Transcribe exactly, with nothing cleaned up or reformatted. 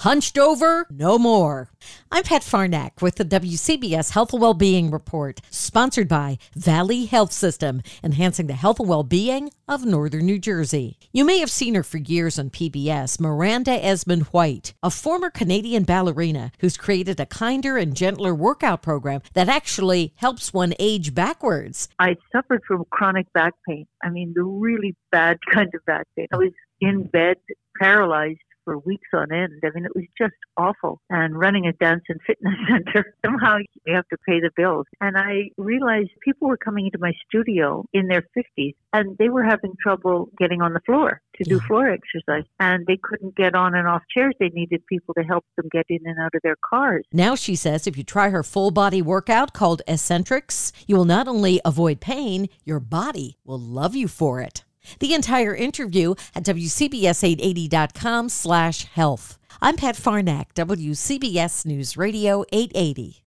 Hunched over? No more. I'm Pat Farnack with the W C B S Health and Wellbeing Report, sponsored by Valley Health System, enhancing the health and well-being of Northern New Jersey. You may have seen her for years on P B S, Miranda Esmond White, a former Canadian ballerina who's created a kinder and gentler workout program that actually helps one age backwards. I suffered from chronic back pain. I mean, the really bad kind of back pain. I was in bed, paralyzed for weeks on end. I mean, it was just awful. And running a dance and fitness center, somehow you have to pay the bills. And I realized people were coming into my studio in their fifties, and they were having trouble getting on the floor to do Yeah. floor exercise. And they couldn't get on and off chairs. They needed people to help them get in and out of their cars. Now she says if you try her full body workout called Eccentrics, you will not only avoid pain, your body will love you for it. The entire interview at W C B S eight eighty dot com slash health. I'm Pat Farnack, W C B S News Radio eight eighty.